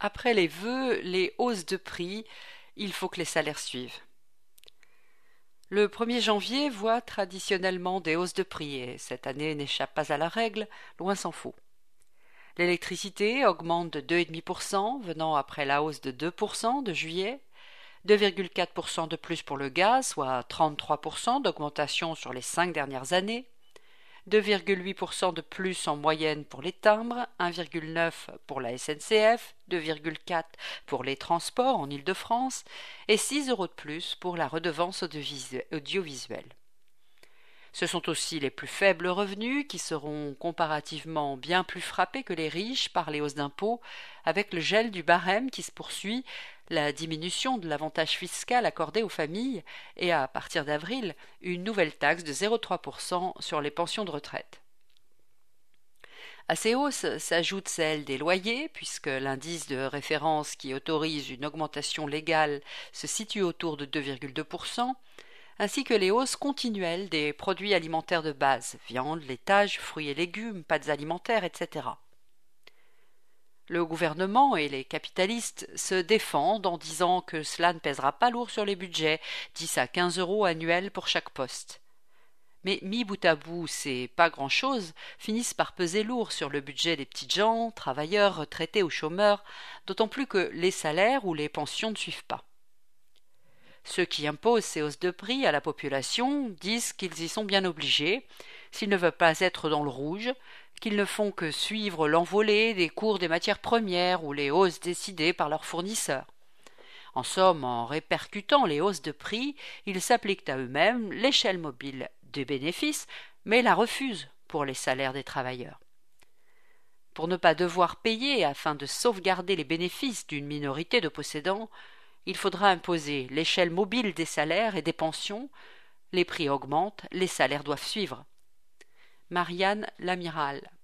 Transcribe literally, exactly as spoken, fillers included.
après les vœux, les hausses de prix, il faut que les salaires suivent. Le premier janvier voit traditionnellement des hausses de prix et cette année n'échappe pas à la règle, loin s'en faut. L'électricité augmente de deux virgule cinq pour cent, venant après la hausse de deux pour cent de juillet, deux virgule quatre pour cent de plus pour le gaz, soit trente-trois pour cent d'augmentation sur les cinq dernières années, deux virgule huit pour cent de plus en moyenne pour les timbres, un virgule neuf pour cent pour la S N C F, deux virgule quatre pour cent pour les transports en Île-de-France et six euros de plus pour la redevance audiovisuelle. Ce sont aussi les plus faibles revenus qui seront comparativement bien plus frappés que les riches par les hausses d'impôts, avec le gel du barème qui se poursuit, la diminution de l'avantage fiscal accordé aux familles et, à partir d'avril, une nouvelle taxe de zéro virgule trois pour cent sur les pensions de retraite. À ces hausses s'ajoute celle des loyers, puisque l'indice de référence qui autorise une augmentation légale se situe autour de deux virgule deux pour cent, ainsi que les hausses continuelles des produits alimentaires de base, viande, laitage, fruits et légumes, pâtes alimentaires, et cetera. Le gouvernement et les capitalistes se défendent en disant que cela ne pèsera pas lourd sur les budgets, dix à quinze euros annuels pour chaque poste. Mais mis bout à bout, ces pas grand-chose finissent par peser lourd sur le budget des petites gens, travailleurs, retraités ou chômeurs, d'autant plus que les salaires ou les pensions ne suivent pas. Ceux qui imposent ces hausses de prix à la population disent qu'ils y sont bien obligés, s'ils ne veulent pas être dans le rouge, qu'ils ne font que suivre l'envolée des cours des matières premières ou les hausses décidées par leurs fournisseurs. En somme, en répercutant les hausses de prix, ils s'appliquent à eux-mêmes l'échelle mobile des bénéfices, mais la refusent pour les salaires des travailleurs. Pour ne pas devoir payer afin de sauvegarder les bénéfices d'une minorité de possédants, il faudra imposer l'échelle mobile des salaires et des pensions. Les prix augmentent, les salaires doivent suivre. Marianne Lamiral.